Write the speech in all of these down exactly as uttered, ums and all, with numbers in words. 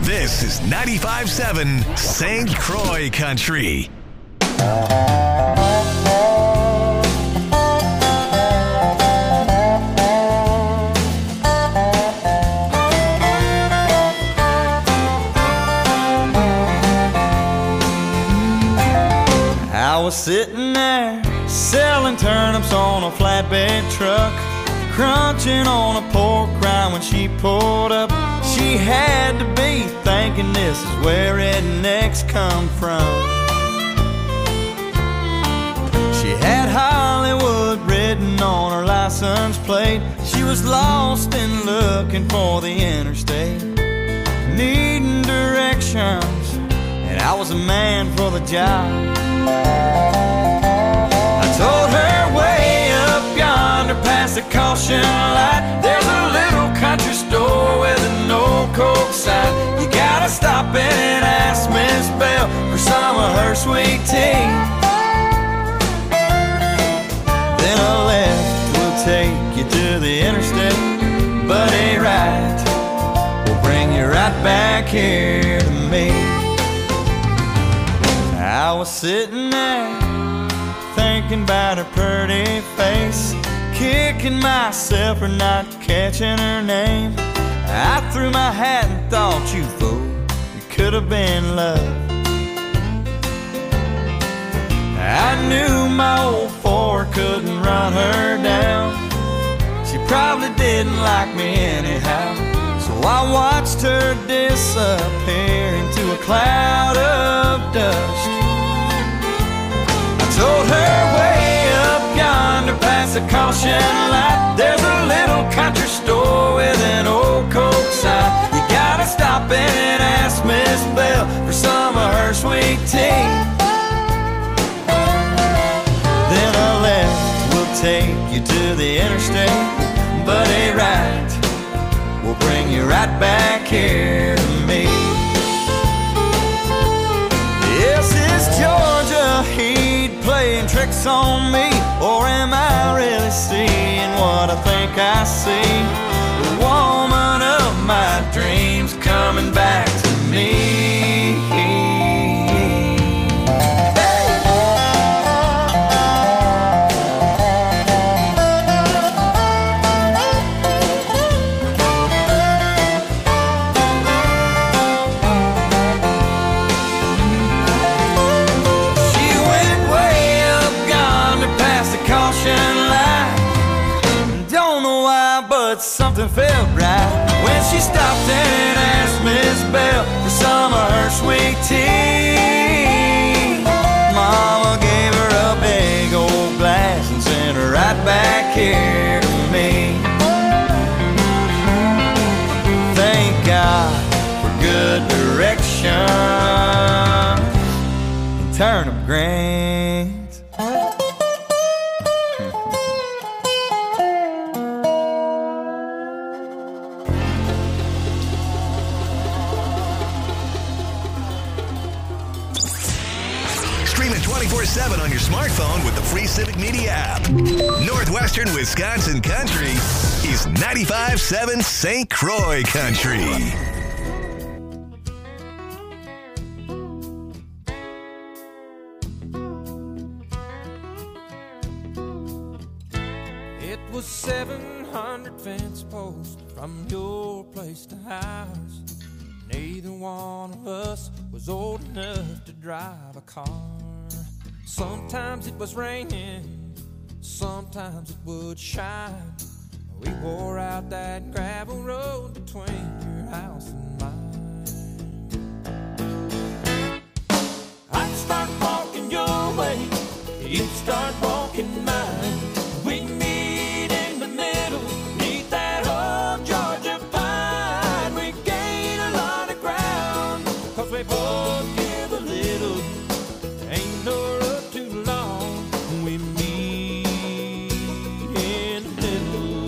This is ninety-five seven Saint Croix Country. I was sitting there selling turnips on a flatbed truck, crunching on a pork rind when she pulled up. She had to be thinking this is where rednecks come from. She had Hollywood written on her license plate. She was lost and looking for the interstate, needing directions, and I was a man for the job. I told her way up yonder past the caution light, there's a little country store with an old Coke sign. You gotta stop in and ask Miss Bell for some of her sweet tea. Then a left will take you to the interstate, but a right will bring you right back here to me. I was sitting there thinking about her pretty face, kicking myself for not catching her name. I threw my hat and thought, you fool, it could have been love. I knew my old Ford couldn't run her down. She probably didn't like me anyhow, so I watched her disappear into a cloud of dust. Told her way up yonder past the caution light, there's a little country store with an old Coke sign. You gotta stop in and ask Miss Bell for some of her sweet tea. Then a left will take you to the interstate, but a right will bring you right back here to me. Yes, it's Georgia Heat playing tricks on me, or am I really seeing what I think I see? The woman of my dreams coming back to me. Something felt right when she stopped and asked Miss Bell for some of her sweet tea. Mama gave her a big old glass and sent her right back here to me. Thank God for good direction and turnip greens. twenty-four seven on your smartphone with the free Civic Media app. Northwestern Wisconsin Country is ninety-five seven Saint Croix Country. It was seven hundred fence posts from your place to ours. Neither one of us was old enough to drive a car. Sometimes it was raining, sometimes it would shine. We wore out that gravel road between your house and mine. I'd start walking your way, you'd start walking mine. We'd meet in the middle, neath that old Georgia pine. We gain a lot of ground, cause we both give a little. Ain't no road too long, we meet in the middle.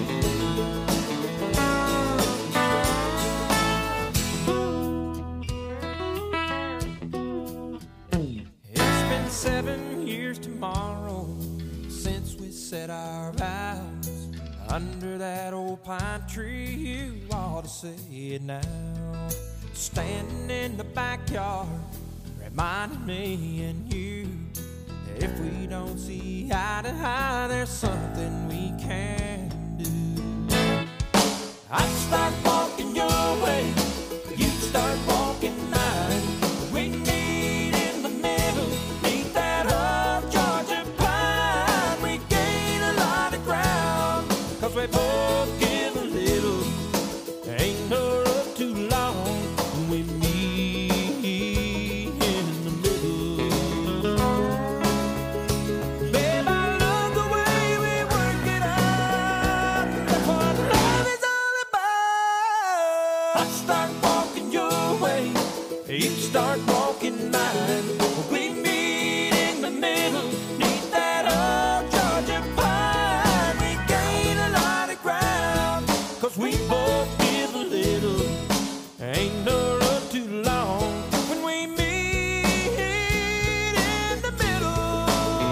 It's been seven years tomorrow since we said our vows under that old pine tree. You ought to say it now. standing in the backyard, reminding me and you, if we don't see eye to eye, there's something we can do. I'd start walking your way, you'd start walking mine. We meet in the middle, meet that old Georgia pine. We gain a lot of ground, cause we both give a little. Ain't no road too long when we meet in the middle. Babe, I love the way we work it out. That's what love is all about. I start walking your way, you start walking mine. We meet in the middle, neath that old Georgia pine. We gain a lot of ground, cause we both give a little. Ain't no road too long when we meet in the middle.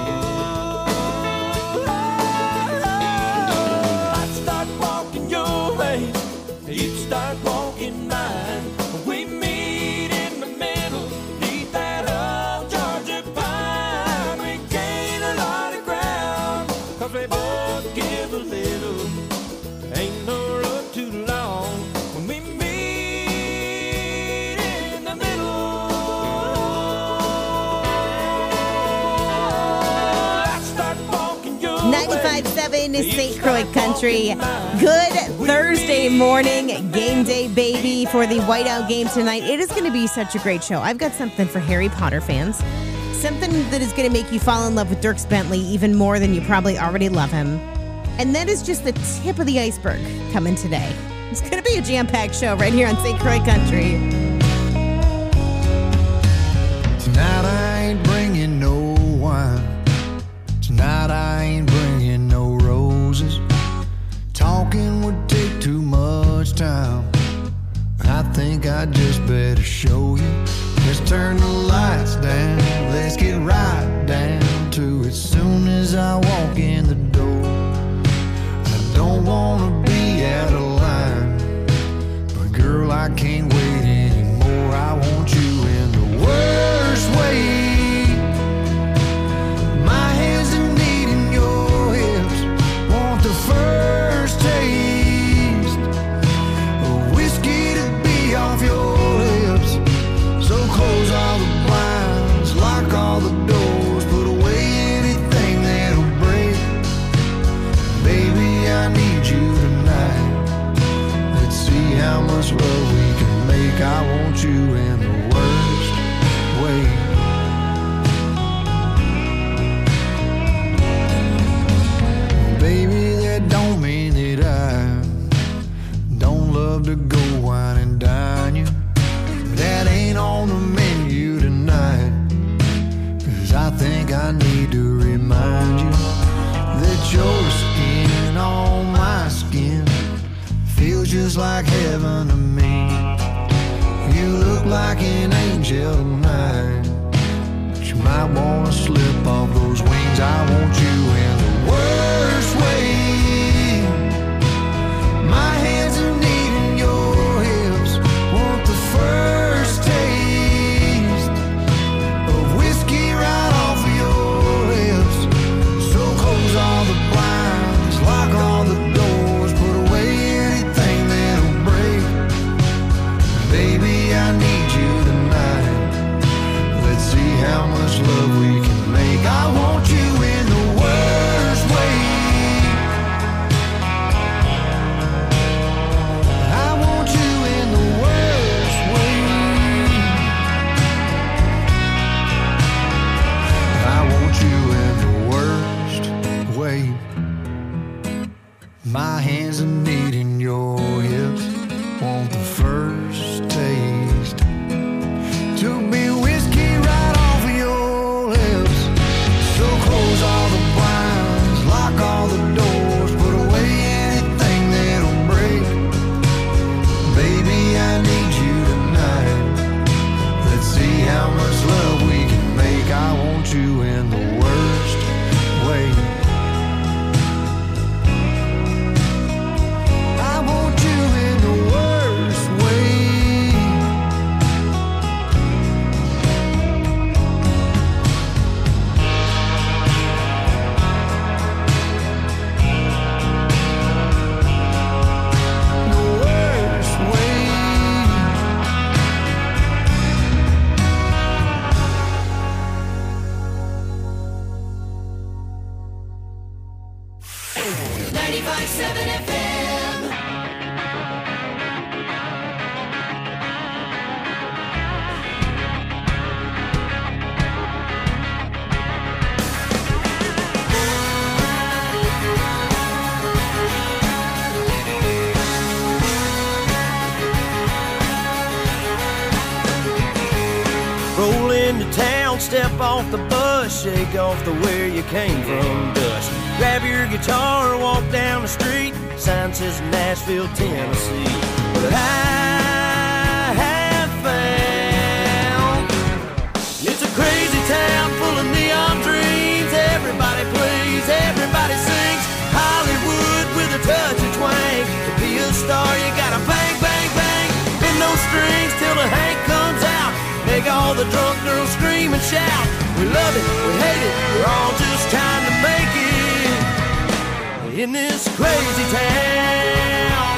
I'd start walking your way, you'd start walking mine. We meet in the middle, neath that old Georgia pine. We gain a lot of ground, cause we both give a little. Ain't no road too long when we meet in the middle. I start walking your way. ninety-five point seven is Saint Croix Country. Good Thursday morning, game day, baby, for the Whiteout game tonight. It is going to be such a great show. I've got something for Harry Potter fans. Something that is going to make you fall in love with Dierks Bentley even more than you probably already love him. And that is just the tip of the iceberg coming today. It's going to be a jam-packed show right here on Saint Croix Country. Tonight I ain't bringing no wine. Tonight I ain't bringing no roses. Talking would take too much time. I think I just better show you. Let's turn the lights down. Let's get right down to it. Soon as I walk in the door, I don't wanna be out of line, but girl, I can't wait anymore. I want you in the worst way. My hands are needing your hips. Want the first taste of whiskey to be off your lips. So close all the blinds, lock all the doors, put away anything that'll break. Baby, I need you tonight. Let's see how much love we can make. I want you in the worst way. Baby, that don't mean that I don't love to go wine and dine you. That ain't on the menu tonight. Cause I think I need to remind you that your skin on my skin feels just like heaven to me. You look like an angel tonight, but you might wanna slip off those wings. I want you in the worst way. My hands are needing your hips. Want the first taste of whiskey right off of your lips. So close all the blinds, lock all the doors, put away anything that'll break. Baby, I need you tonight. Let's see how much love we can make. I want you in the worst way. I want you in the worst way. I want you in the worst way. My hands are needing your hips. Want the first taste Roll into town, step off the bus, shake off the where you came from dust. Grab your guitar, walk down the street, sign says Nashville, Tennessee. But I have found it's a crazy town full of neon dreams. Everybody plays, everybody sings. Hollywood with a touch of twang. To be a star, you gotta bang, bang, bang. Bend those strings till the Hank comes out. Make all the drunk girls scream and shout. We love it, we hate it, we're all just trying to make it in this crazy town.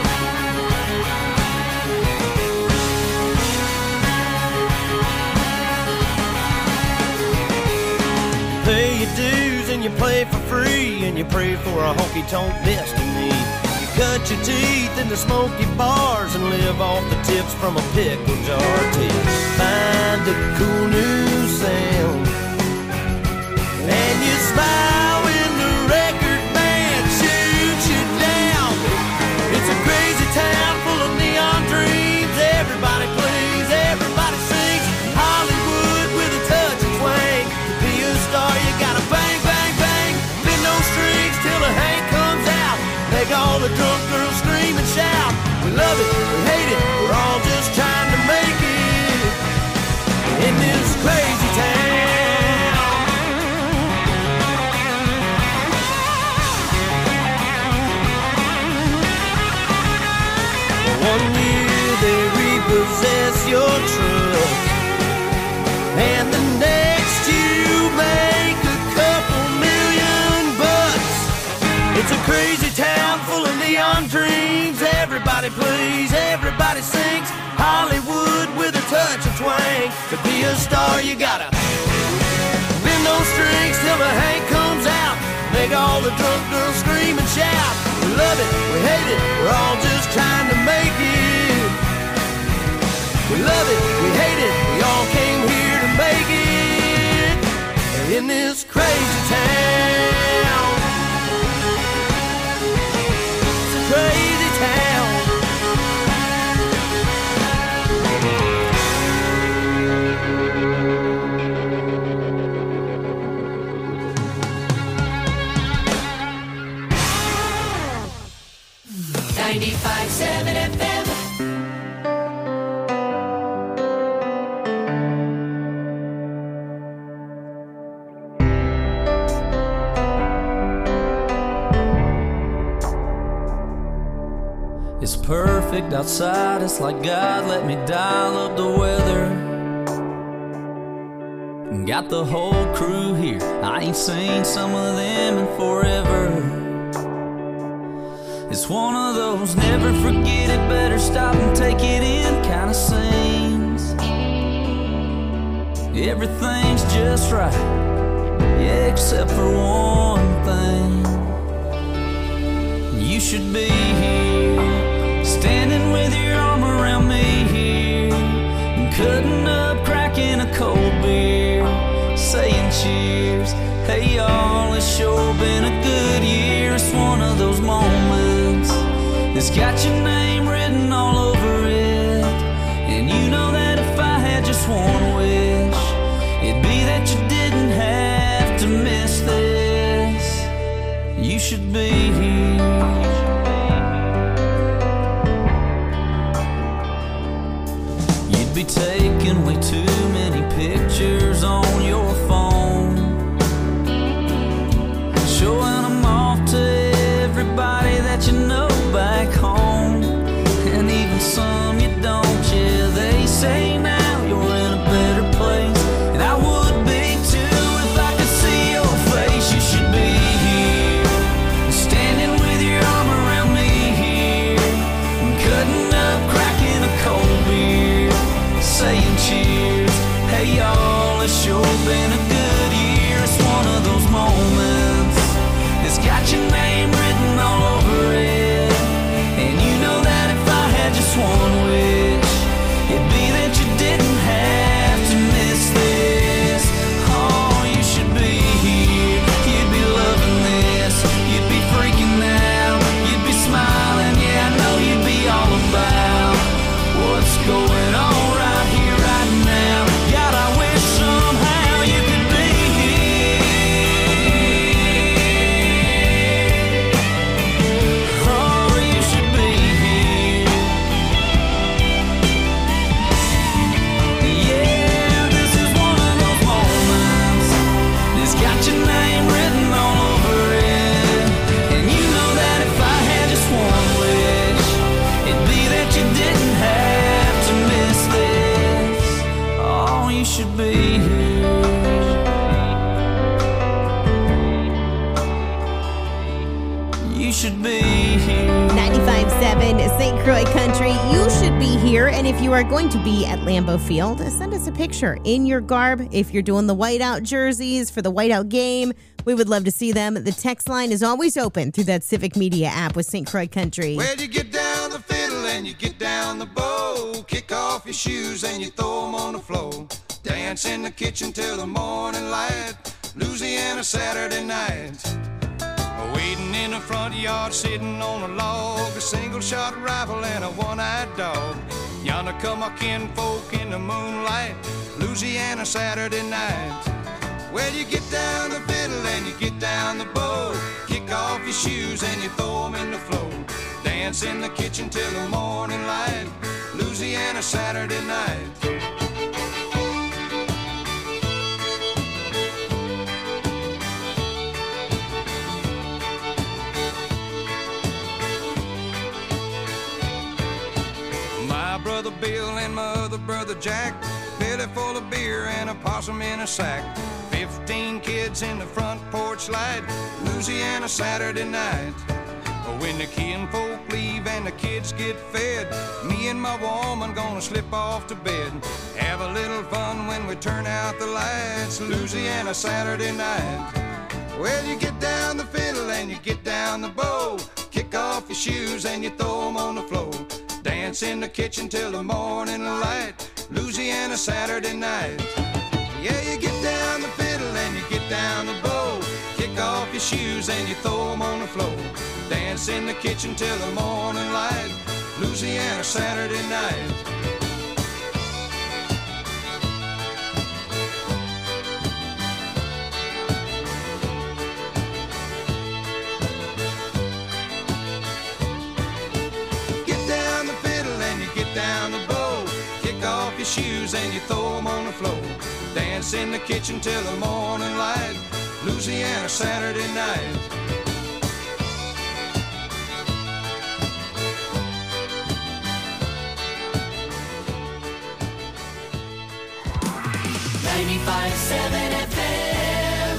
Pay your dues and you play for free, and you pray for a honky-tonk destiny. You cut your teeth in the smoky bars and live off the tips from a pickle jar till you find a cool new sound. And you smile when the record band shoots you down. It's a crazy town full of neon dreams. Everybody plays, everybody sings. Hollywood with a touch of twang. To be a star, you gotta bang, bang, bang. Bend those strings till the Hank comes out. Make all the drunk girls scream and shout. We love it, we hate it, we're all just trying to make it in this crazy town. One year they repossess your truck, and the next you make a couple million bucks. It's a crazy town full of neon dreams. Everybody plays, everybody sings. Hollywood with a touch of twang. To be a star, you gotta bend those strings till the Hank comes out. Make all the drunk girls scream and shout. We love it, we hate it, we're all just trying to make it. We love it, we hate it, we all came here to make it in this crazy town. It's a crazy town. ninety-five seven F M. It's perfect outside, it's like God let me dial up the weather. Got the whole crew here, I ain't seen some of them in forever. It's one of those never forget it, better stop and take it in kind of scenes. Everything's just right, yeah, except for one thing. You should be here, standing with your arm around me here, cutting up, cracking a cold beer, saying cheers. Hey y'all, it's sure been a good year. It's one of those moments that's got your name written all over it. And you know that if I had just one wish, it'd be that you didn't have to miss this. You should be here. You'd be taking way too many pictures on your phone, showing them off to everybody that you know back home, and even some you don't. Yeah, they say now you're in a better place, and I would be too if I could see your face. You should be here, standing with your arm around me here, cutting up, cracking a cold beer, saying cheers. Hey y'all, it's sure been a good And if you are going to be at Lambeau Field, send us a picture in your garb. If you're doing the whiteout jerseys for the whiteout game, we would love to see them. The text line is always open through that Civic Media app with Saint Croix Country. Well, you get down the fiddle and you get down the bow. Kick off your shoes and you throw them on the floor. Dance in the kitchen till the morning light. Louisiana Saturday night. Waiting in the front yard, sitting on a log. A single shot rifle and a one-eyed dog. Yonder come my kinfolk in the moonlight. Louisiana Saturday night. Well, you get down the fiddle and you get down the bow. Kick off your shoes and you throw them in the floor. Dance in the kitchen till the morning light. Louisiana Saturday night. My brother Bill and my other brother Jack, belly full of beer and a possum in a sack. Fifteen kids in the front porch light, Louisiana Saturday night. When the kinfolk leave and the kids get fed, me and my woman gonna slip off to bed. Have a little fun when we turn out the lights, Louisiana Saturday night. Well, you get down the fiddle and you get down the bow. Kick off your shoes and you throw them on the floor. Dance in the kitchen till the morning light, Louisiana Saturday night. Yeah, you get down the fiddle and you get down the bow. Kick off your shoes and you throw them on the floor. Dance in the kitchen till the morning light, Louisiana Saturday night. Shoes and you throw them on the floor. Dance in the kitchen till the morning light, Louisiana Saturday night. ninety-five seven F M.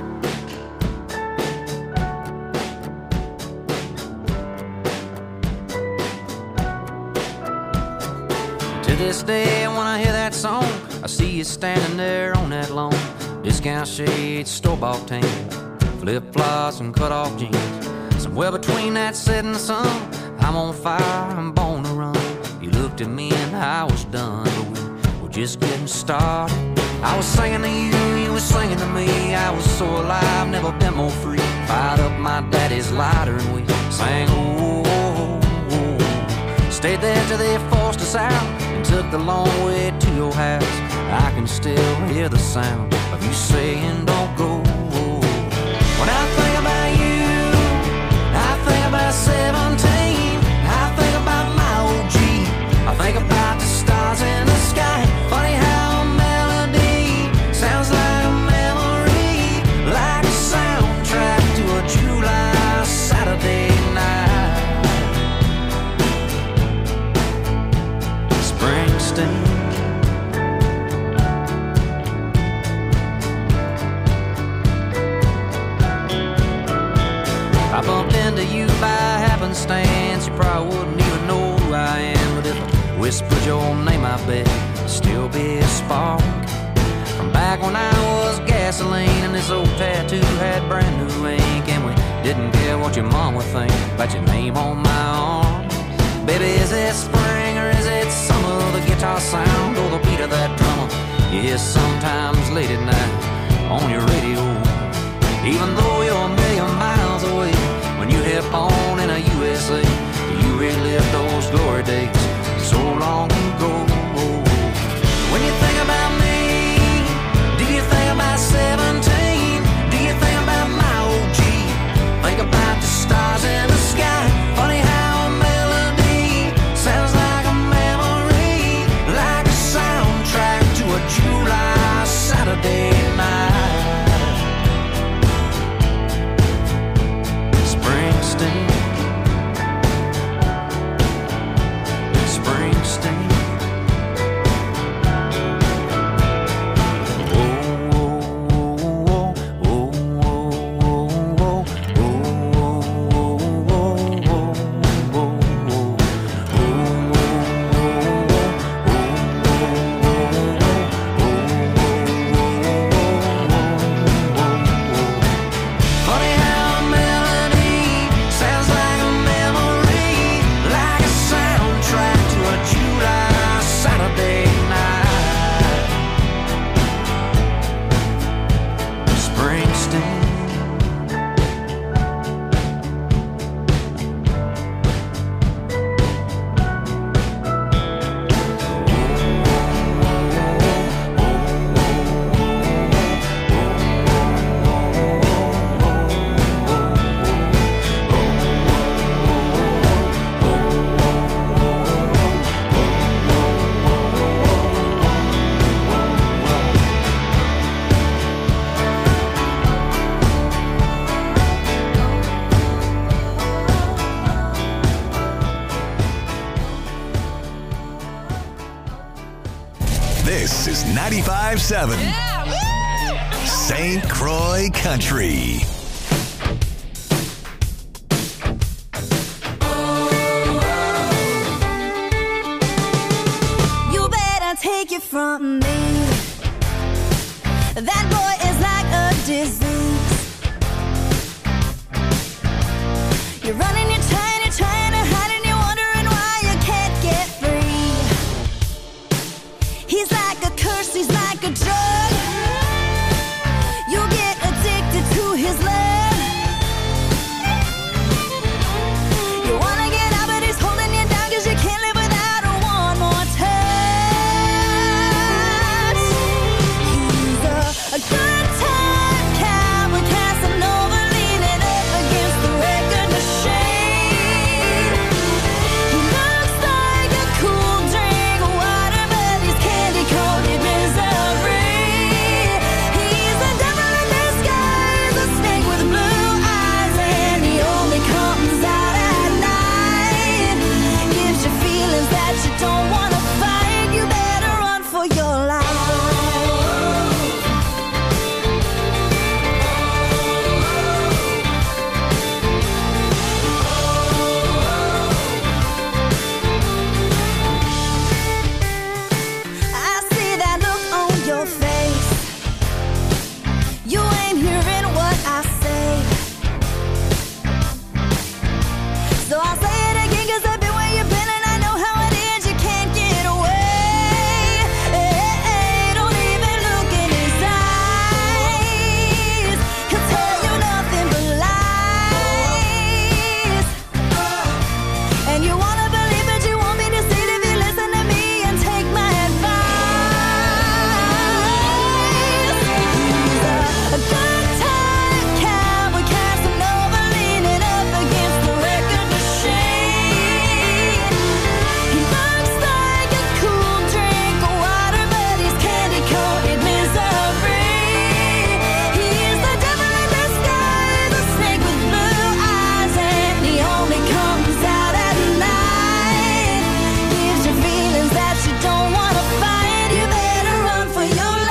To this day, when I hear that song, I see you standing there on that lawn. Discount shades, store-bought tan, flip-flops and cut-off jeans. Somewhere between that setting sun, I'm on fire, I'm born to run. You looked at me and I was done, but we were just getting started. I was singing to you, you were singing to me. I was so alive, never been more free. Fired up my daddy's lighter and we sang, oh, oh, oh. Stayed there till they forced us out and took the long way to your house. I can still hear the sound of you saying don't go. When I think about you, I think about seventeen. I think about my O G. I think about the stars in the sky. Funny how a melody sounds like a memory, like a soundtrack to a July Saturday night. Springsteen. I bumped into you by happenstance. You probably wouldn't even know who I am, but if I whispered your name, I bet it'd still be a spark from back when I was gasoline and this old tattoo had brand new ink, and we didn't care what your mom would think about your name on my arm. Baby, is it spring or is it summer? The guitar sound or the beat of that drummer you hear sometimes late at night on your radio. Even though you're a million miles away, when you hit on in a U S A, you relive those glory days so long ago. When you think about me, do you think about seventeen? Do you think about my O G? Think about the stars in the sky. Funny how a melody sounds like a memory, like a soundtrack to a July Saturday night. Springsteen, Springsteen. This is ninety-five seven Saint Croix Country. You better take it from me. That boy is like a disease. You're running, you're trying, you're trying to hide, and you're wondering why you can't get free. He's like a curse, he's like a drug. You get addicted to his love. You wanna get out, but he's holding you down, cause you can't live without a one more touch. He's a, a good time cowboy, Casanova, leaning up against the record machine. He looks like a cool drink of water, but he's candy-coated misery. He's a devil in disguise, a snake with blue eyes, and he only comes out at night. Gives you feelings that you don't want to fight. You better run for your life. I see that look on your face. You ain't hearing what I say. So I'll say it again, cause I've been where you've been, and I know how it is. You can't get away. Hey, don't even look in his eyes. He'll tell you nothing but lies. And you wanna believe, but you won't be deceived if you listen to me and take my advice. He's a, a good time cowboy, Casanova, leaning up against the record machine. He looks like a cool drink of water, but he's candy-coated misery. He's the devil in disguise, a snake with blue eyes, and he only comes out at night. Gives you feelings that you don't want to fight. You better run for your life.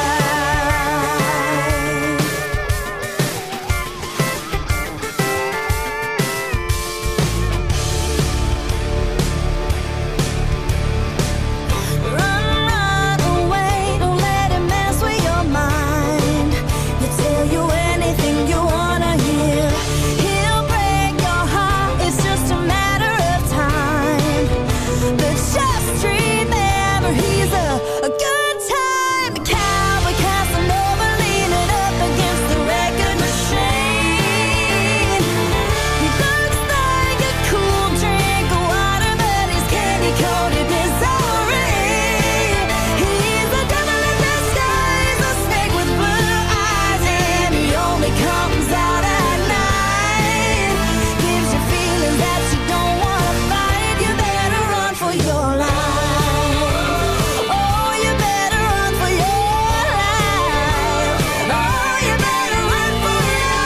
Run, run away, don't let him mess with your mind. He'll tell you anything you wanna hear. He'll break your heart, it's just a matter of time. But just remember, he's a, a good time cowboy, Casanova, leaning up against the record machine. He looks like a cool drink of water, but he's candy-coated misery. He's a devil in disguise, a snake with blue eyes, and he only comes out at night. Gives you feelings that you don't want to fight. You better run for your life. Oh, you better run for your life. Oh, you better run for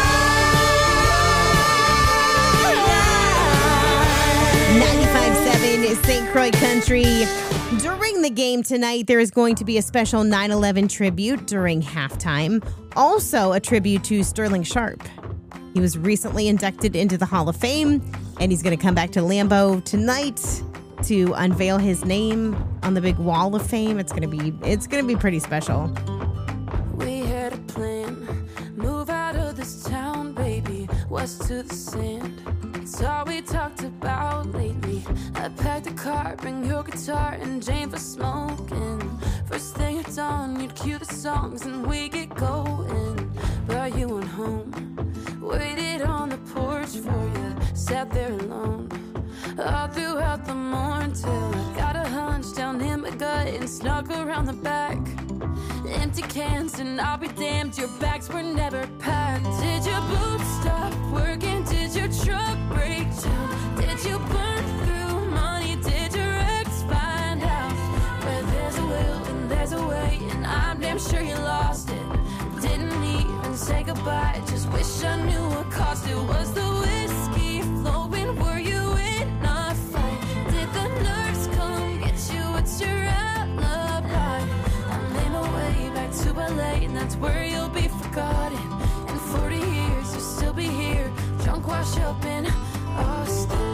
your life. ninety-five seven is Saint Croix Country. During the game tonight, there is going to be a special nine eleven tribute during halftime. Also, a tribute to Sterling Sharp. He was recently inducted into the Hall of Fame, and he's going to come back to Lambeau tonight to unveil his name on the big wall of fame. It's going to be it's going to be pretty special. We had a plan, move out of this town, baby, west to the sand. It's all we talked about lately. I packed a car, bring your guitar, and Jane for smoking. First thing at dawn, you'd cue the songs and we get going. But you went home, waited on the porch for you, sat there alone. All throughout the morning till I got a hunch down in my gut and snuck around the back. Empty cans and I'll be damned, your bags were never packed. Did your boots stop working? Did your truck break down? Did you burn through money? Did your ex find out? Where there's a will and there's a way, and I'm damn sure you lost it. Didn't even say goodbye, just wish I knew what cost it. Was the whiskey flowing? Were you in a fight? Did the nerves come get you? What's your alibi? that's where you'll be forgotten. In forty years, you'll still be here, drunk, washed up in Austin.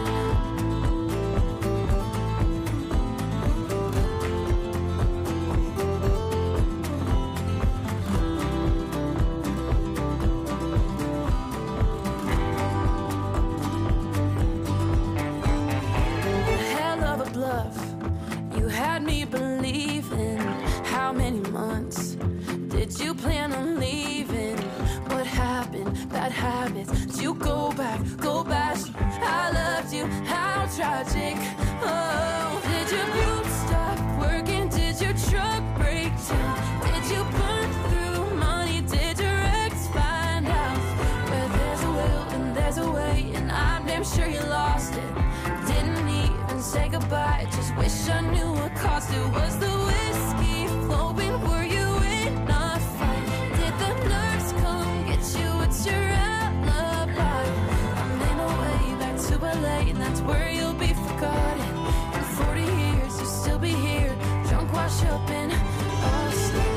Hell of a bluff. You had me believing. How many months did you plan on leaving? What happened? Bad habits. Did you go back? Go back. I loved you. How tragic. Oh, did your boots stop working? Did your truck break down? Did you burn through money? Did your ex find out? Where there's a will and there's a way, and I'm damn sure you lost it. Didn't even say goodbye. Just wish I knew what cost it. Was the whiskey flowing? Were you in a fight? Did the nurse come get you? It's your alibi. I'm in a way back to L A, and that's where you'll be forgotten. In forty years, you'll still be here, drunk, wash up in Austin.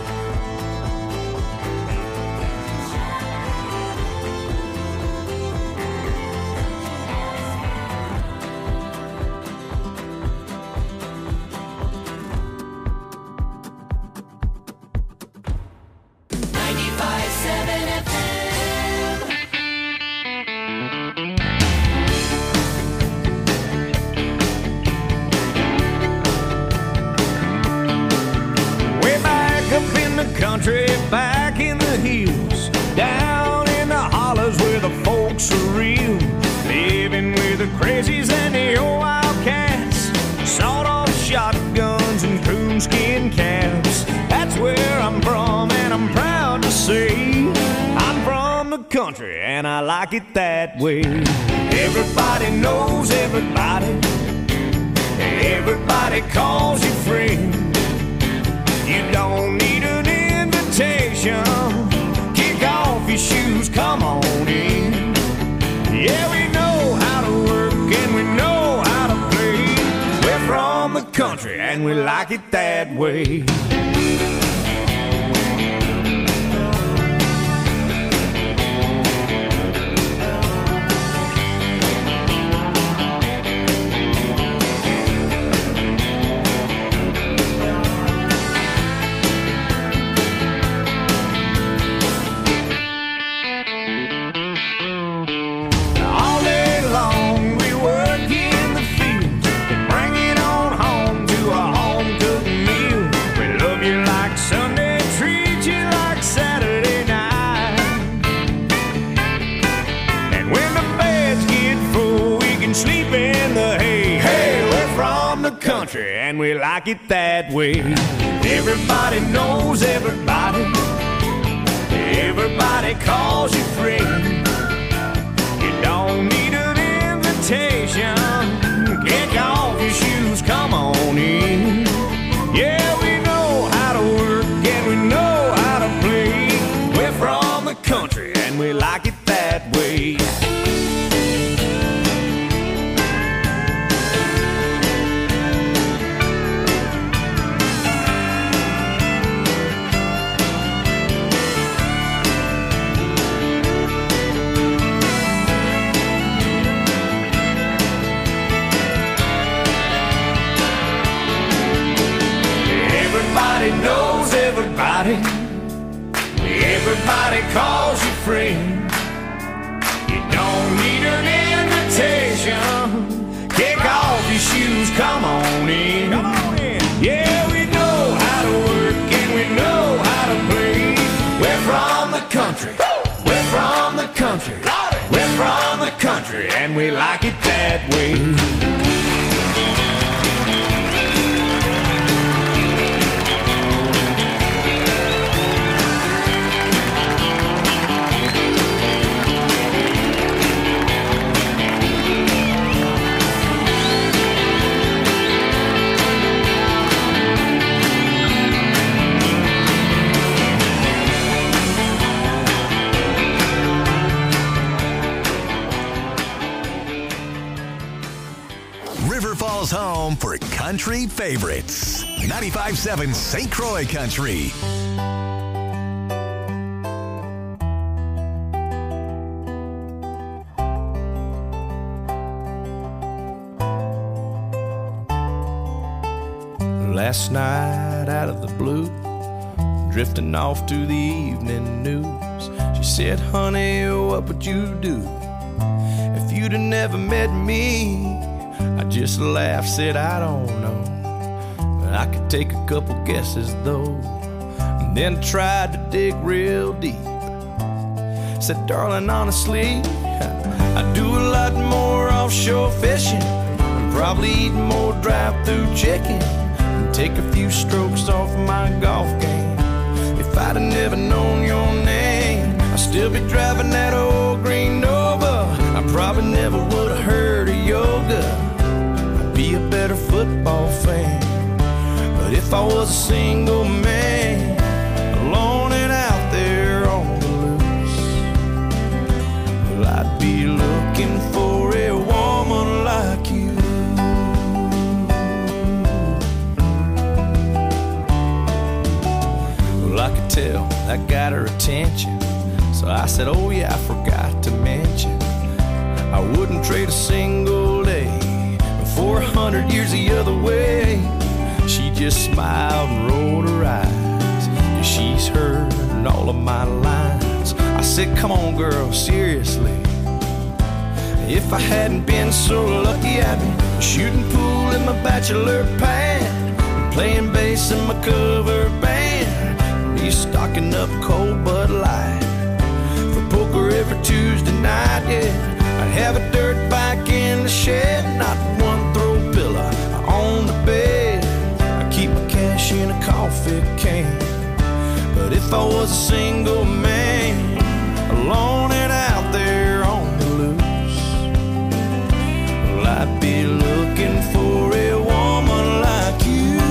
ninety-five seven F M. Way back up in the country, back in the hills, down in the hollers where the folks are real, living with the crazies and the old wildcats, sawed-off shotguns and coonskin caps. That's where I'm from, and I'm proud to say I'm from the country, and I like it that way. Everybody knows everybody, everybody calls you friend. You don't need an invitation. Kick off your shoes, come on in. Yeah, we know how to work and we know how to play. We're from the country and we like it that way. All day long we work in the fields and bring it on home to a home-cooked meal. We love you like Sunday, treat you like Saturday night. And when the beds get full, we can sleep in the hay. Hey, we're from the country and we like it that way. Everybody knows everybody, everybody calls you friend. You don't need an invitation. Kick off your shoes, come on in. Yeah, we know how to work and we know how to play. We're from the country and we like it that way. Everybody knows everybody, everybody calls you friend. You don't need an invitation. Kick off your shoes, come on in. Come on in. Yeah, we know how to work and we know how to play. We're from the country, we're from the country, we're from the country, and we like it that way. River Falls home for country favorites. ninety-five seven Saint Croix Country. last night out of the blue, drifting off to the evening news. She said, honey, what would you do if you'd have never met me? I just laughed, said, I don't know, but I could take a couple guesses though. And then tried to dig real deep. Said, darling, honestly, I do a lot more offshore fishing, and probably eat more drive-through chicken, and take a few strokes off my golf game. If I'd have never known your name, I'd still be driving that old green Nova. I probably never would have heard of yoga. I'd be a better football fan. But if I was a single man, alone and out there on the loose, well, I'd be looking for a woman like you. Well, I could tell that got her attention, so I said, oh yeah, I forgot to mention, I wouldn't trade a single day for a hundred years the other way. She just smiled and rolled her eyes, 'cause she's heard all of my lines. I said, come on girl, seriously, if I hadn't been so lucky, I'd be shooting pool in my bachelor pad, and playing bass in my cover band, be stocking up cold Bud Light for poker every Tuesday night, yeah. I'd have a dirt bike in the shed, not one throw pillow on the bed. I keep my cash in a coffee can. But if I was a single man, alone and out there on the loose, well, I'd be looking for a woman like you.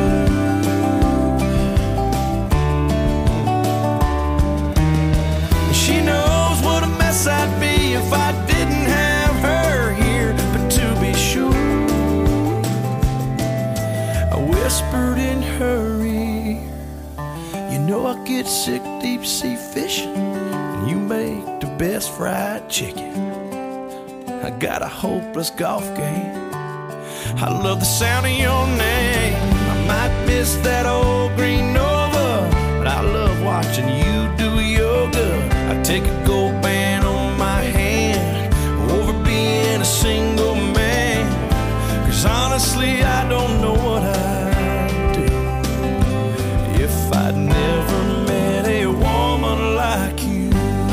She knows what a mess I'd be if I didn't have her here. But to be sure, I whispered in her ear, you know I get sick deep sea fishing, and you make the best fried chicken. I got a hopeless golf game, I love the sound of your name. I might miss that old green Nova, but I love watching you do yoga. I take a gold band on my hand over being a single man, 'cause honestly I don't know what I'd do if I'd never met a woman like you.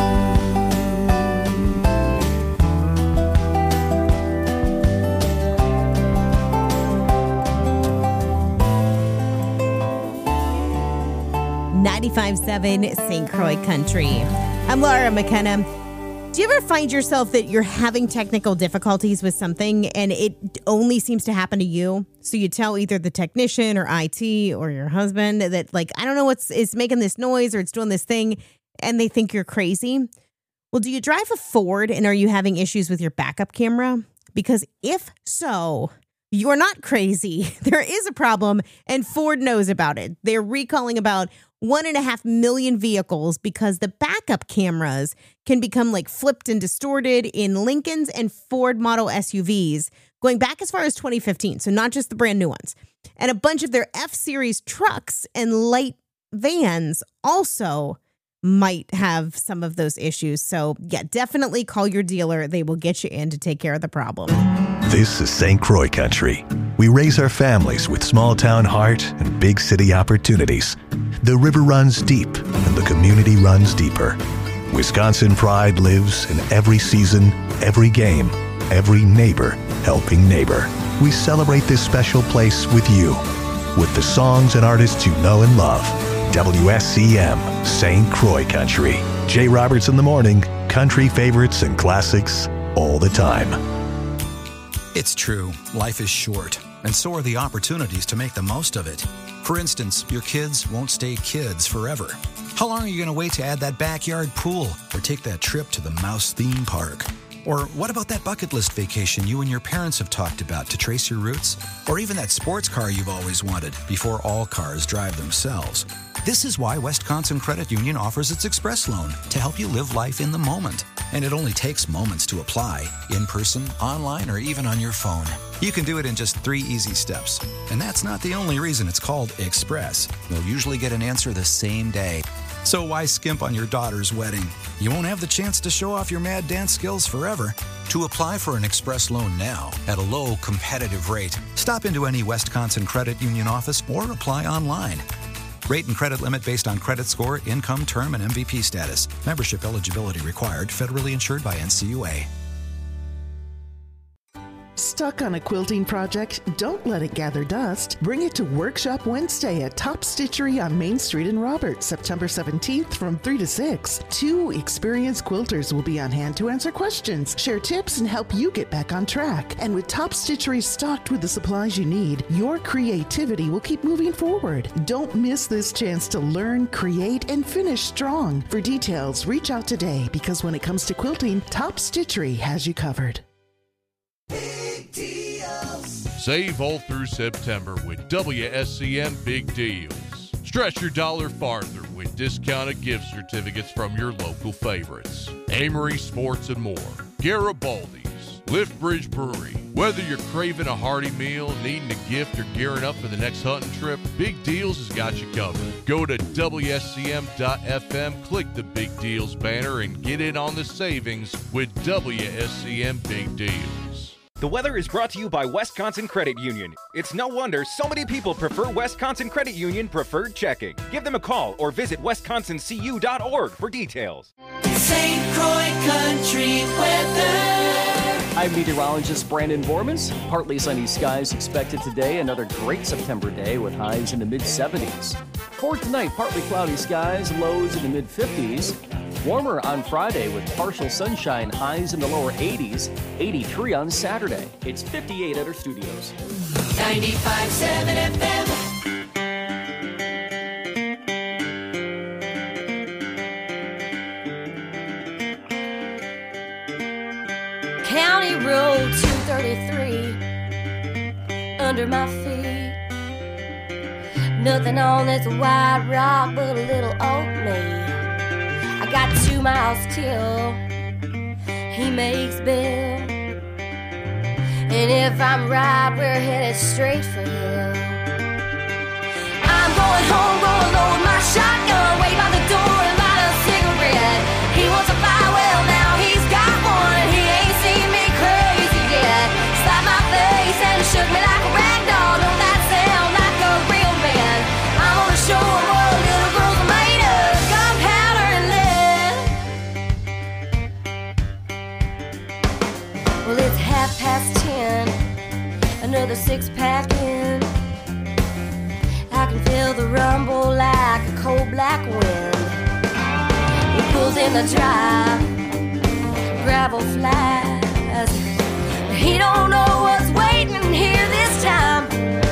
ninety-five point seven Saint Croix Country. I'm Laura McKenna. Do you ever find yourself that you're having technical difficulties with something and it only seems to happen to you? So you tell either the technician or I T or your husband that, like, I don't know what's is making this noise or it's doing this thing, and they think you're crazy. Well, do you drive a Ford and are you having issues with your backup camera? Because if so, you're not crazy. There is a problem, and Ford knows about it. They're recalling about one and a half million vehicles because the backup cameras can become like flipped and distorted in Lincolns and Ford model S U Vs going back as far as twenty fifteen. So not just the brand new ones. And a bunch of their F-Series trucks and light vans also might have some of those issues. So yeah, definitely call your dealer. They will get you in to take care of the problem. This is Saint Croix Country. We raise our families with small town heart and big city opportunities. The river runs deep and the community runs deeper. Wisconsin pride lives in every season, every game, every neighbor helping neighbor. We celebrate this special place with you, with the songs and artists you know and love. W S C M, Saint Croix Country. Jay Roberts in the morning, country favorites and classics all the time. It's true, life is short, and so are the opportunities to make the most of it. For instance, your kids won't stay kids forever. How long are you going to wait to add that backyard pool or take that trip to the Mouse theme park? Or what about that bucket list vacation you and your parents have talked about to trace your roots? Or even that sports car you've always wanted before all cars drive themselves? This is why Wisconsin Credit Union offers its Express Loan to help you live life in the moment. And it only takes moments to apply, in person, online, or even on your phone. You can do it in just three easy steps. And that's not the only reason it's called Express. You'll usually get an answer the same day. So why skimp on your daughter's wedding? You won't have the chance to show off your mad dance skills forever. To apply for an Express loan now at a low, competitive rate, stop into any Wisconsin Credit Union office or apply online. Rate and credit limit based on credit score, income, term, and M V P status. Membership eligibility required. Federally insured by N C U A. Stuck on a quilting project? Don't let it gather dust. Bring it to Workshop Wednesday at Top Stitchery on Main Street in Roberts, September seventeenth from three to six. Two experienced quilters will be on hand to answer questions, share tips, and help you get back on track. And with Top Stitchery stocked with the supplies you need, your creativity will keep moving forward. Don't miss this chance to learn, create, and finish strong. For details, reach out today, because when it comes to quilting, Top Stitchery has you covered. Save all through September with W S C M Big Deals. Stretch your dollar farther with discounted gift certificates from your local favorites. Amory Sports and more, Garibaldi's, Liftbridge Brewery. Whether you're craving a hearty meal, needing a gift, or gearing up for the next hunting trip, Big Deals has got you covered. Go to W S C M dot F M, click the Big Deals banner, and get in on the savings with W S C M Big Deals. The weather is brought to you by Wisconsin Credit Union. It's no wonder so many people prefer Wisconsin Credit Union Preferred Checking. Give them a call or visit wisconsin c u dot org for details. Saint Croix Country weather. I'm meteorologist Brandon Bormans. Partly sunny skies expected today. Another great September day with highs in the mid seventies. For tonight, partly cloudy skies, lows in the mid fifties. Warmer on Friday with partial sunshine, highs in the lower eighties. eighty-three on Saturday. It's fifty-eight at our studios. ninety-five point seven F M. County Road two thirty-three under my feet. Nothing on this white rock but a little oatmeal. I got two miles till he makes bail. And if I'm right, we're headed straight for him. I'm going home, gonna load my shotgun, wait by the door and light a cigarette. He wants a fire, well now he's got one, and he ain't seen me crazy yet. Slapped my face and shook me like a rag doll. Don't that sound like a real man? I'm gonna show him what little girls are made of. Gunpowder and lead. Well, it's half past ten, another six pack in. I can feel the rumble like a cold black wind. He pulls in the drive, gravel flies. He don't know what's waiting here this time.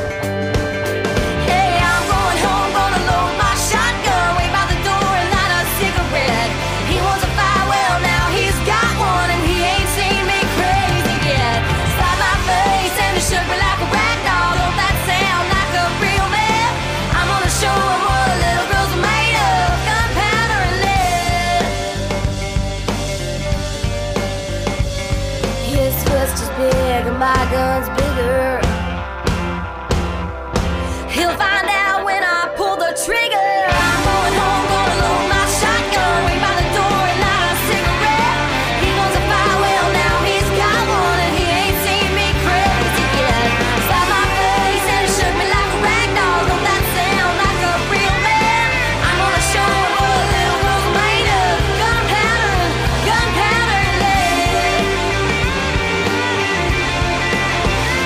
Hey, I'm going home, gonna load my shotgun, wait by the door and light a cigarette. He wants a fire, well now he's got one, and he ain't seen me crazy yet. Slapped my face and he shook me like a rag doll. Don't that sound like a real man? I'm gonna show him what little girls are made of. Gunpowder and lead. His fist is big and my gun's bigger. He'll find out when I pull the trigger. I'm going home, gonna load my shotgun, wait by the door and light a cigarette. He wants a fire, well now he's got one, and he ain't seen me crazy yet. Slapped my face and he shook me like a rag doll. Don't that sound like a real man? I'm gonna show him what little girls are made of. Gunpowder, gunpowder and lead.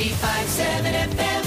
ninety-five point seven F M.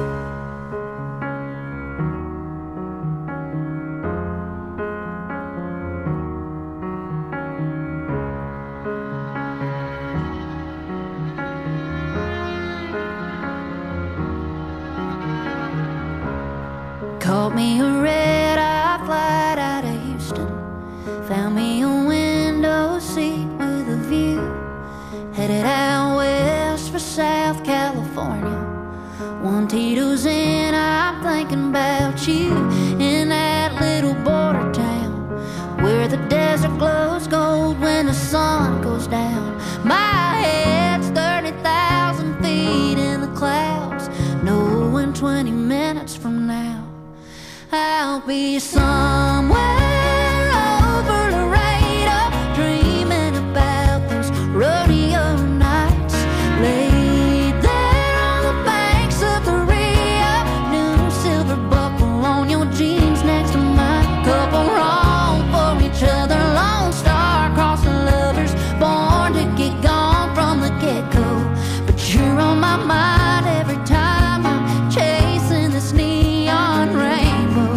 Caught me a red-eye flight out of Houston. Found me a window seat with a view. Headed out west for South California. One Tito's in, I'm thinking about you. In that little border town where the desert glows gold when the sun goes down. My head's thirty thousand feet in the clouds, knowing twenty minutes from now I'll be somewhere over Laredo, dreaming about those rodeo nights. Laid there on the banks of the Rio, new silver buckle on your jeans next to mine. Couple wrong for each other, lone star crossing lovers, born to get gone from the get-go. But you're on my mind every time I'm chasing this neon rainbow.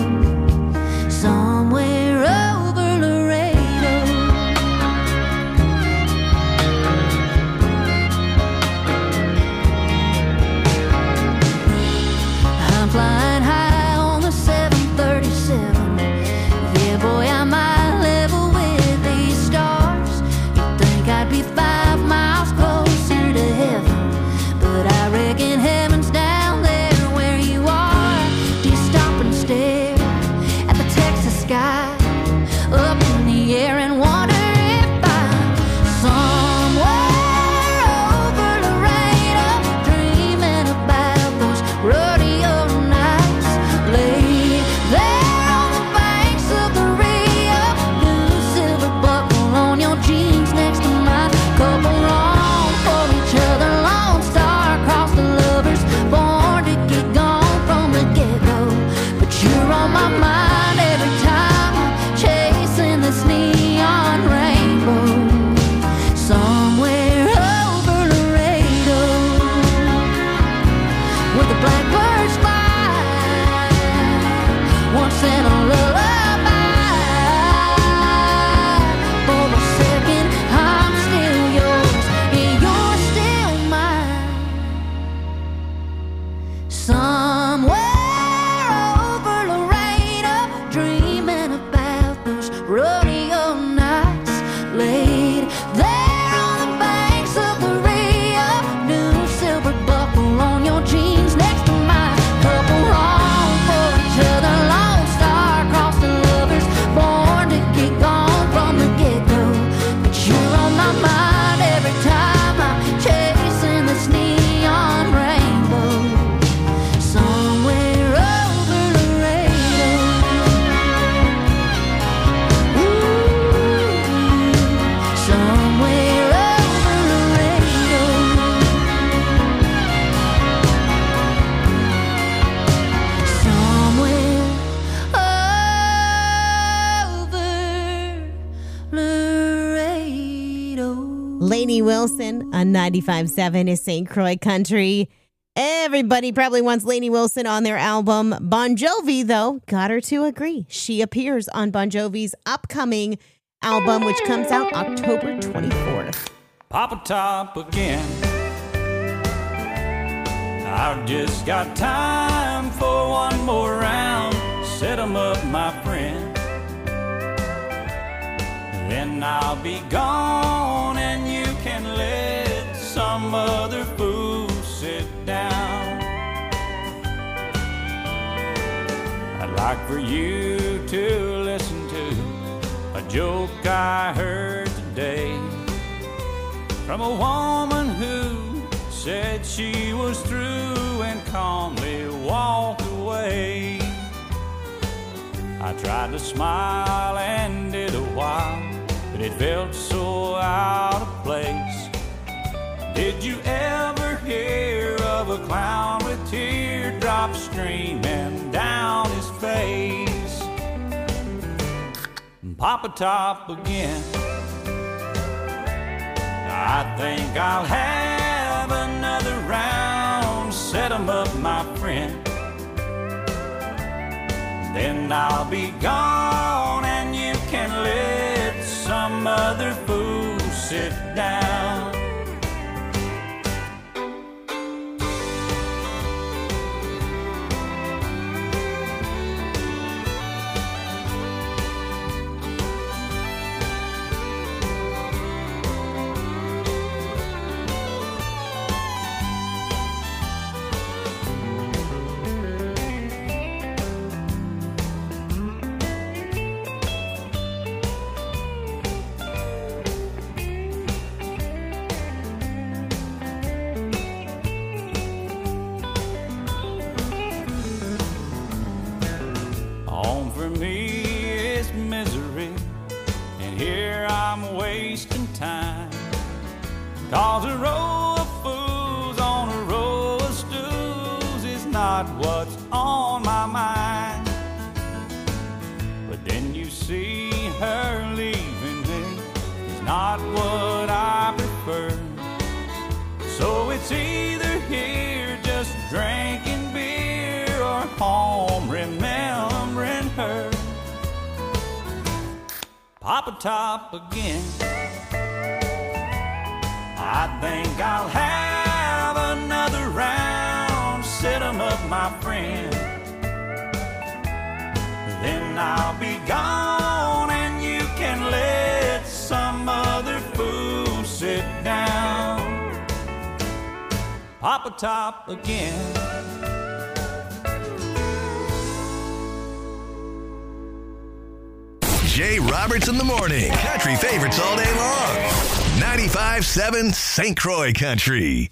Somewhere over Laredo. I'm flying high on the seven thirty-seven. Yeah, boy, I might level with these stars. You'd think I'd be five miles closer to heaven, but I reckon heaven's down there where you are. Do you stop and stare at the Texas sky up in the air and wonder if I'm somewhere over Laredo, dreaming about those rodeo nights. Laid there on the banks of the Rio, new silver buckle on your jeans next to mine. Couple wrong for each other, lone star across the lovers, born to get gone from the get-go. But you're on my mind every time I'm chasing this neon rainbow. Somewhere over Laredo, where the blackbirds fly, once in a lullaby. For a second, I'm still yours, and you're still mine. Somewhere over Laredo, dreaming about those rodeo nights. Laid there on the banks of the Rio, new silver buckle on your jeans next to mine. Couple wrong for each other, lone star across the lovers, born to get gone from the get-go. But you're on my mind every time I'm chasing this neon rainbow. Somewhere over Laredo. Ooh, somewhere over Laredo. Somewhere over Laredo. Lainey Wilson on ninety-five point seven is Saint Croix Country. Everybody probably wants Lainey Wilson on their album. Bon Jovi, though, got her to agree. She appears on Bon Jovi's upcoming album, which comes out October twenty-fourth. Papa Top again. I've just got time for one more round. Set 'em up, my friend. Then I'll be gone and you can let some other fool sit down. I'd like for you to listen to a joke I heard today from a woman who said she was through and calmly walked away. I tried to smile and did a while, but it felt so out of place. Did you ever hear of a clown with teardrops streaming down his face? Papa Top again. I think I'll have another round set 'em up, my friend. Then I'll be gone and you can let some other fool sit down. Home for me is misery, and here I'm wasting time. Cause a row of fools on a row of stools is not what's on my mind. But then you see her leaving me, it's not what I prefer. So it's either here just drinking beer or home remembering her. Papa Top again. I think I'll have another round, set 'em up, my friend. Then I'll be gone and you can let some other fool sit down. Papa Top again. Jay Roberts in the morning. Country favorites all day long. ninety-five seven Saint Croix Country.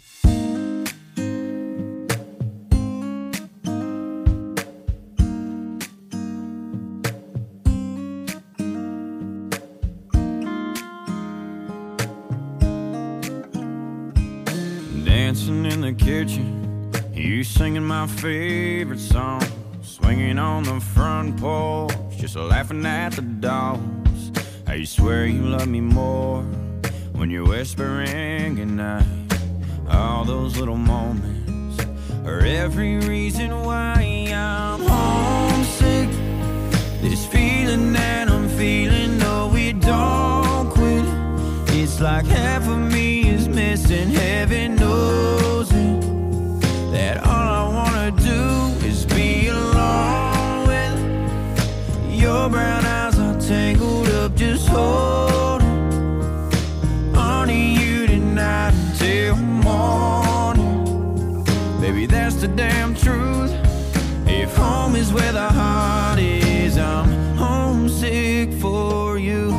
Dancing in the kitchen, you singing my favorite song, swinging on the front porch, just laughing at the dogs. I swear you love me more when you're whispering goodnight. All those little moments are every reason why I'm homesick. This feeling that I'm feeling, no, it don't quit. It's like half of me is missing, heaven knows it. That all I wanna do is be alone with your brown eyes are tangled up, just holding on to you tonight until morning. Baby, that's the damn truth. If home is where the heart is, I'm homesick for you.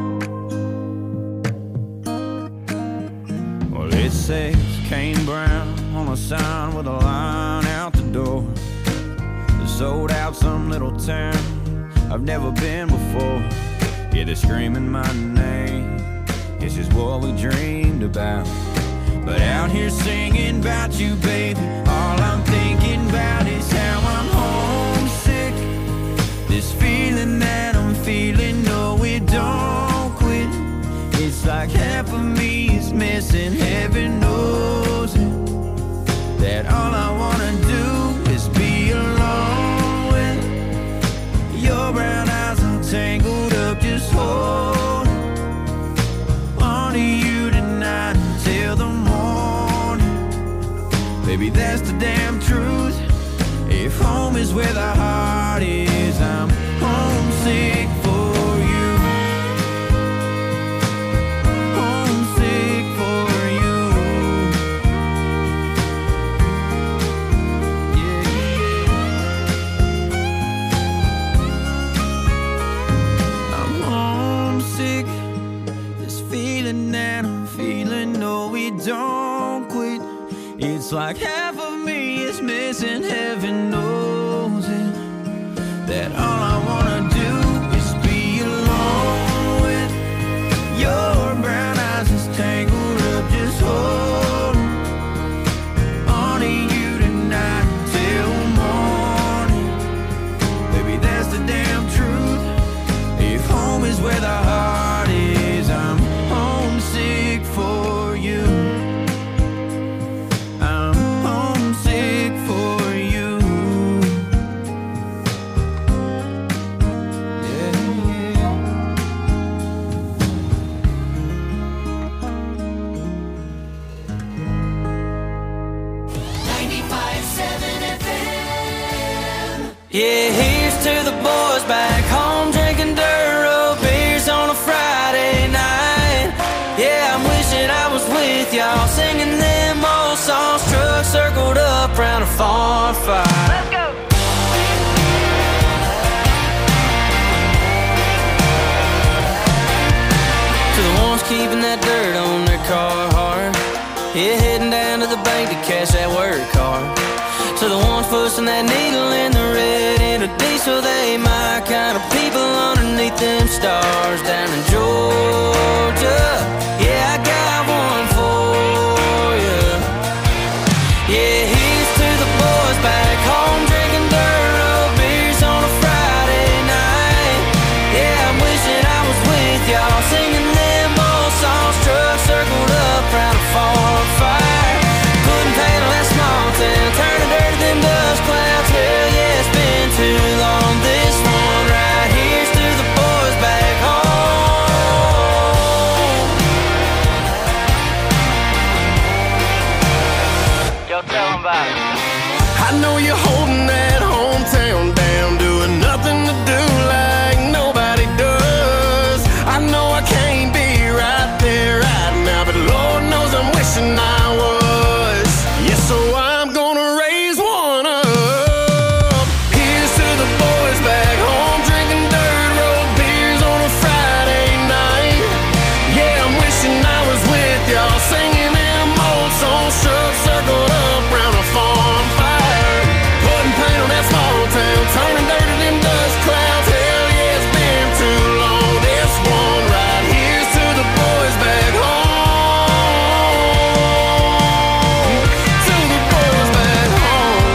Well, it says Kane Brown on a sign with a line out the door. They sold out some little town I've never been before. Yeah, they're screaming my name. This is what we dreamed about. But out here singing about you, baby, all I'm thinking about is how I'm homesick. This feeling that I'm feeling, no, it don't quit. It's like half of me is missing, heaven knows it. That all I wanna do is be alone with your brown eyes all tangled up, just hold on to you tonight until the morning. Baby, that's the damn truth. If home is where the heart is, I'm homesick for you. Homesick for you. Yeah, yeah. I'm homesick. This feeling that I'm feeling, no, it don't quit. It's like half of me is missing, heaven knows it. That all I wanna do is be alone with your brown eyes is tangled up, just hold on to you tonight till morning. Baby, that's the damn truth. If home is where the heart is, I'm homesick for you. I'm homesick Yeah, here's to the boys back home drinking dirt road beers on a Friday night. Yeah, I'm wishing I was with y'all singing them old songs, trucks circled up round a farm fire. Let's go! To the ones keeping that dirt on their car hard, yeah, heading down to the bank to cash that work card. To the ones pushing that needle in the red in a diesel, they my kind of people underneath them stars down in Georgia. Yeah, I got one for you. Yeah, here's to the boys back home drinking dirt road beers on a Friday night. Yeah, I'm wishing I was with y'all singing them old songs, trucks circled up round a farm fire. Putting paint on that small town, turning dirt to them dust clouds. Hell yeah, it's been too long. This one right here's to the boys back home. Yo, tell them about it. I know you're holding that hometown down, doing nothing to do like nobody does. I know I can't be right there right now, but Lord knows I'm wishing I was. Yeah, so I'm gonna raise one up. Here's to the boys back home drinking dirt road beers on a Friday night. Yeah, I'm wishing I was with y'all singing them old songs, trucks circled up round a farm fire. Putting paint on that small town, turning dirt to them dust clouds. Hell yeah, it's been too long. This one right here's to the boys back home. To the boys back home.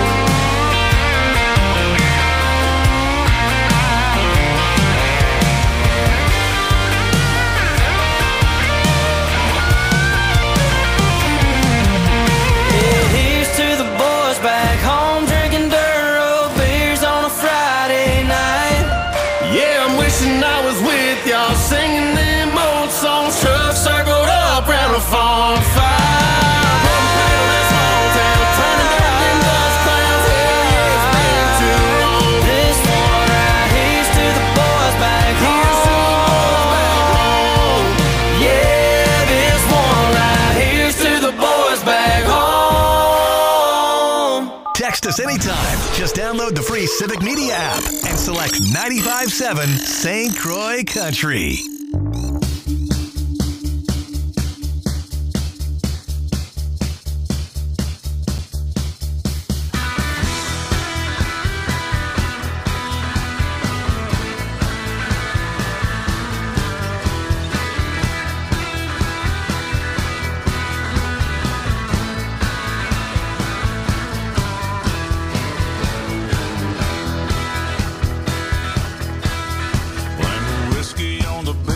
Yeah, here's to the boys back home drinking dirt road beers on a Friday night. Yeah, I'm wishing I was with y'all singing them old songs, trucks circled up round a farm fire. Putting paint on that small town, turning dirt to them dust clouds. Hell yeah, it's been too long. This one right here's to the boys back Here's to the boys back home. home. Yeah, this one right here's to the boys back home. Text us anytime. Just download the free Civic Media app and select ninety-five point seven Saint Croix Country. Whiskey on the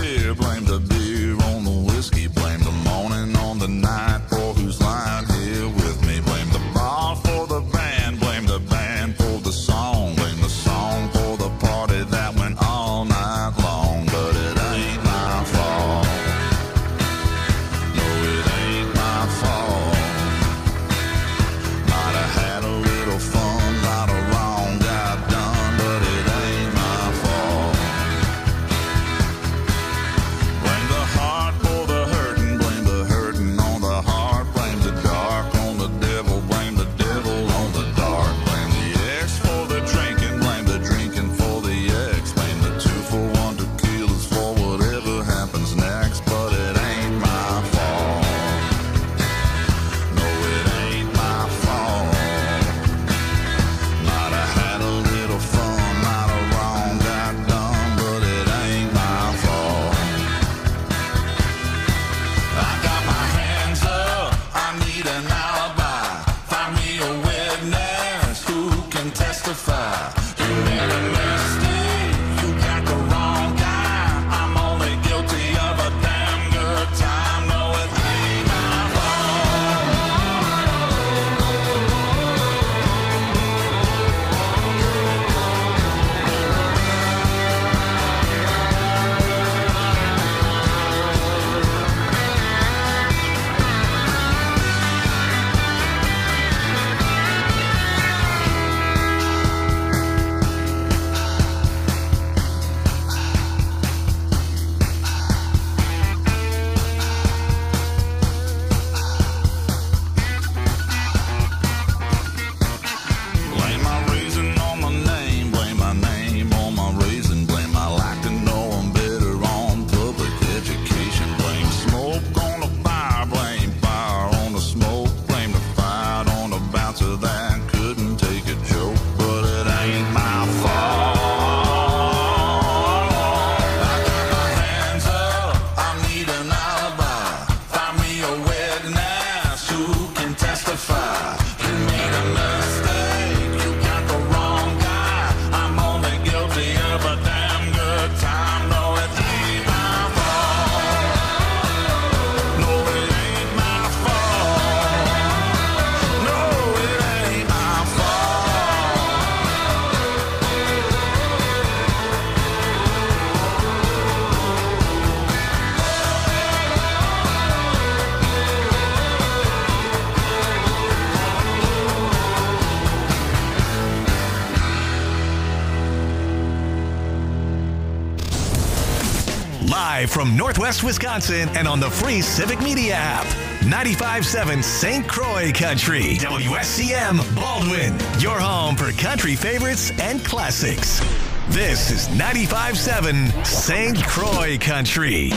Live from Northwest Wisconsin and on the free Civic Media app. ninety-five point seven Saint Croix Country. W S C M Baldwin. Your home for country favorites and classics. This is ninety-five point seven Saint Croix Country.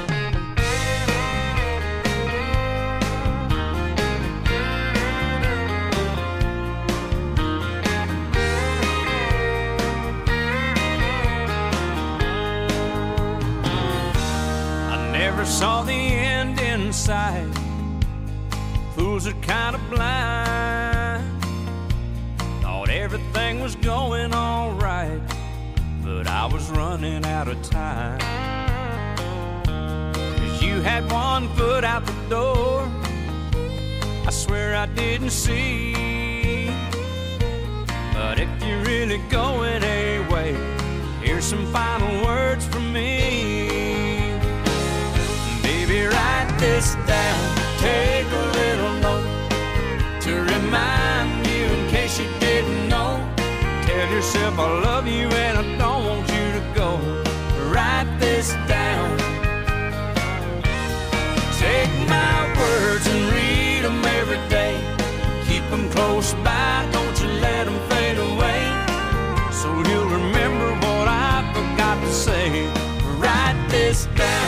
Saw the end in sight. Fools are kind of blind. Thought everything was going all right, but I was running out of time. 'Cause you had one foot out the door, I swear I didn't see. But if you're really going away, here's some final words from me. Write this down, take a little note to remind you in case you didn't know. Tell yourself I love you and I don't want you to go. Write this down. Take my words and read them every day. Keep them close by, don't you let them fade away. So you'll remember what I forgot to say. Write this down.